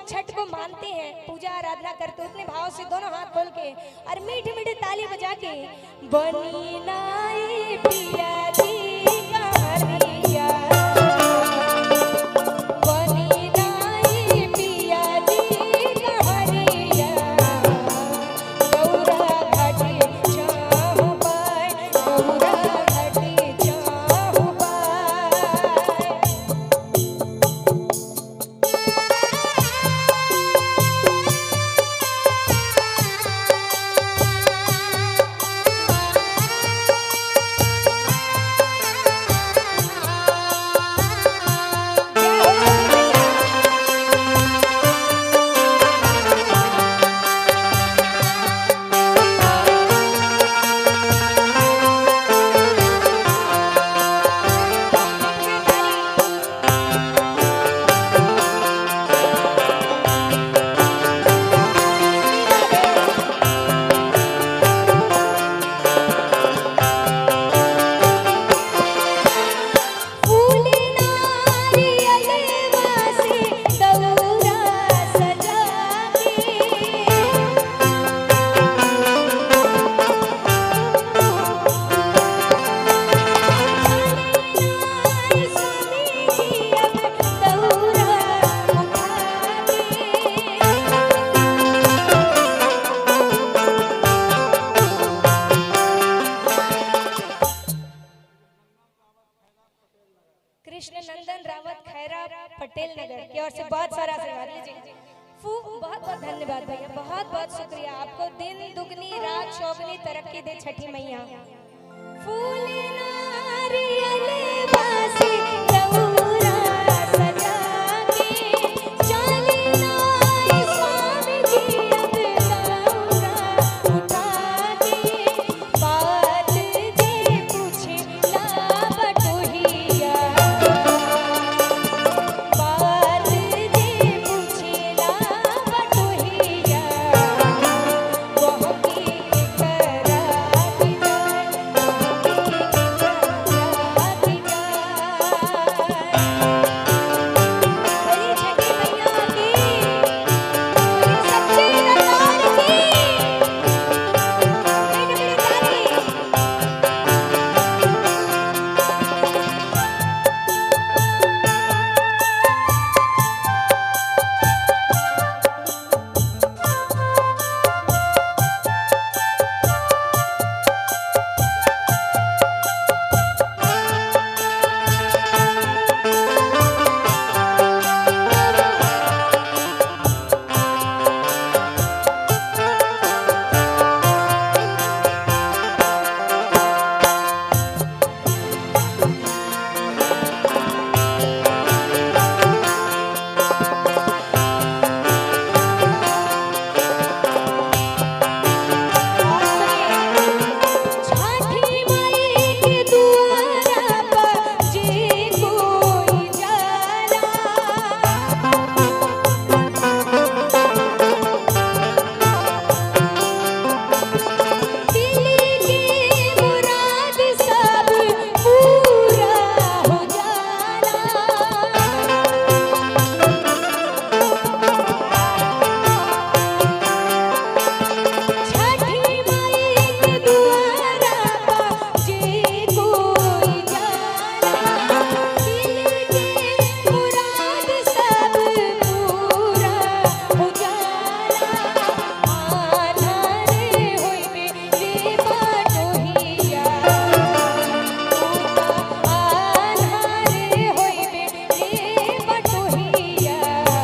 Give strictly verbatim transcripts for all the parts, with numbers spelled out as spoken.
छठ को मानते हैं, पूजा आराधना करते हैं, उतने भाव से दोनों हाथ खोल के और मीठे मीठे ताली बजा के बनी नाई पिया जी कहानिया, बनी नाई पिया जी कहानिया, गौरा घाटी जाऊं बाय, गौरा घाटी जाऊं बाय। कृष्ण नंदन रावत खैरा पटेल नगर की ओर से बहुत सारा आशीर्वाद लीजिए। फू बहुत बहुत धन्यवाद भैया, बहुत बहुत शुक्रिया। आपको दिन दुगनी रात चौगनी तरक्की दे छठी मैया। फूल नारियल बासी दौरा सजा के चली नाई स्वामी जी अब दौरा उठा के, बात जे पूछे ला बटोहिया, बात जे पूछे ला बटोहिया, वह की करा दी जाए, वह की करा दी जाए। बोली छठी मैया की, बोली सच्चे दरबार की। मीठी मीठी ताली। छठी माई के दुआरा पर जे कोई जाला, दिल की मुराद सब पूरा हो जाला। छठी माई के दुआरा पर जे कोई जाला, दिल के मुराद सब पूरा हो जाला। आधार होइबे रे बटोहिया, आधार होइबे रे बटोहिया।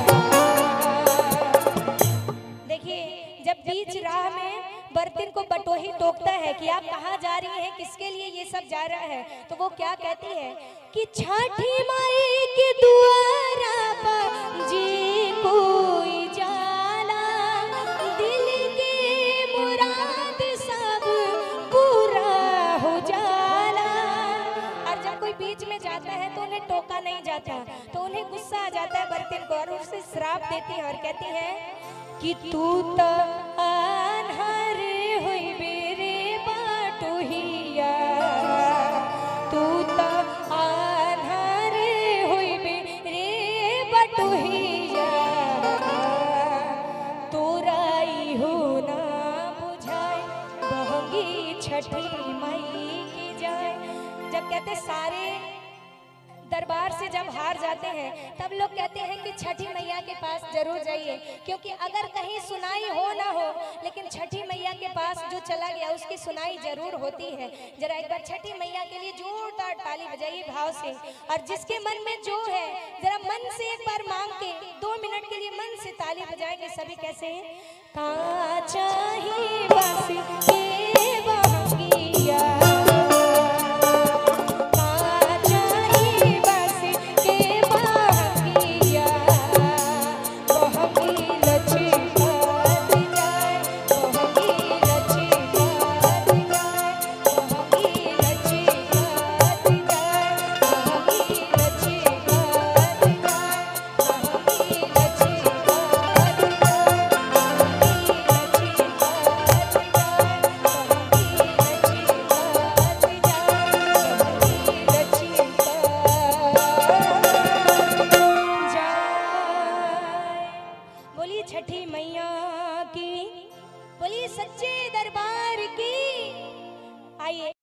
देखिए, जब बीच राह में बर्तन को बटोही टोकता है कि आप कहाँ जा रही हैं, किसके लिए ये सब जा रहा है, तो वो क्या कहती है कि छठी माई के दुआरा पर जे कोई जाला, दिल के मुराद सब पूरा हो जाला। और जब कोई बीच में जाता है तो उन्हें टोका नहीं जाता, तो उन्हें गुस्सा आ जाता है बर्तन को और उसे श्राप देती है और कहती है कि तू तो आन्हर होइबे रे बटोहिया, तू तो आन्हर होइबे रे बटोहिया। कहते सारे दरबार से जब हार जाते हैं तब लोग कहते हैं कि छठी मैया के पास जरूर जाइए, क्योंकि अगर कहीं सुनाई हो ना हो लेकिन छठी मैया के पास जो चला गया उसकी सुनाई जरूर होती है। जरा एक बार छठी मैया के लिए जोरदार ताली बजाइए भाव से, और जिसके मन में जो है जरा मन से एक बार मांग के दो मिनट के लिए मन से ताली बजाएंगे सभी। कैसे? का चाही बस के बहंगिया, छठी मैया की, बोलिए सच्चे दरबार की। आइए।